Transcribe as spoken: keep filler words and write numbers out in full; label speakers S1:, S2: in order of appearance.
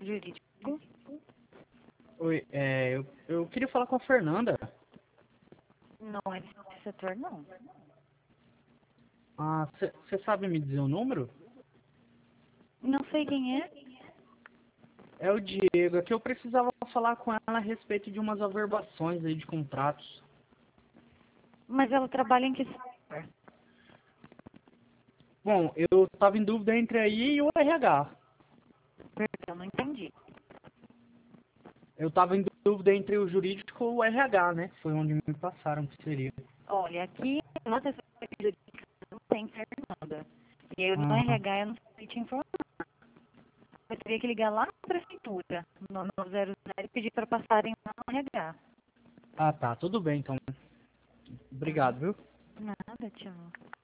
S1: Jurídico?
S2: Oi, é, eu, eu queria falar com a Fernanda.
S1: Não é desse setor, não.
S2: Ah, você sabe me dizer o número?
S1: Não sei quem é,
S2: É o Diego, é que eu precisava falar com ela a respeito de umas averbações aí de contratos.
S1: mas ela trabalha em que setor?
S2: Bom, eu tava em dúvida entre aí e o R H.
S1: Perdão, não entendi.
S2: Eu tava em dúvida entre o jurídico e o R H, né? Foi onde me passaram que seria.
S1: Olha, aqui na assessoria jurídica não tem Fernanda. E eu no
S2: Ah,
S1: R H eu não sei te informar. Eu teria que ligar lá na prefeitura, no nove zero zero, e pedir para passarem lá no R H.
S2: ah, tá, tudo bem então.
S1: Tá?
S2: Obrigado, viu?
S1: Nada, tchau.